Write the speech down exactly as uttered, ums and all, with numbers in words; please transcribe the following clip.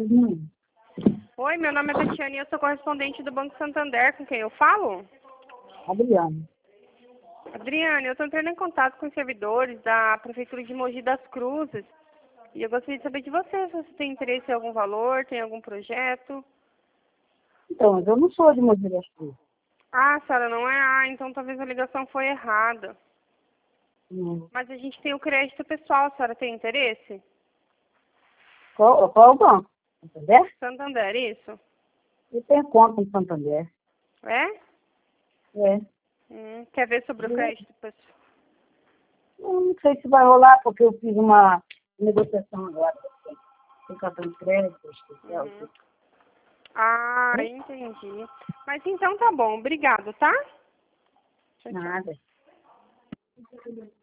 Hum. Oi, meu nome é Tatiane e eu sou correspondente do Banco Santander. Com quem eu falo? Adriano. Adriane, eu estou entrando em contato com os servidores da Prefeitura de Mogi das Cruzes e eu gostaria de saber de você se você tem interesse em algum valor, tem algum projeto. Então, mas eu não sou de Mogi das Cruzes. Ah, a senhora não é? Ah, então talvez a ligação foi errada. Hum. Mas a gente tem o crédito pessoal, a senhora tem interesse? Qual, qual é o banco? Santander? Santander, isso? Eu tenho conta em Santander. É? É. Hum, quer ver sobre o Hum. crédito pessoal? Eu não sei se vai rolar, porque eu fiz uma negociação agora com cartão de crédito especial. Uhum. Ah, entendi. Mas então tá bom, obrigado, tá? Tchau, tchau. Nada.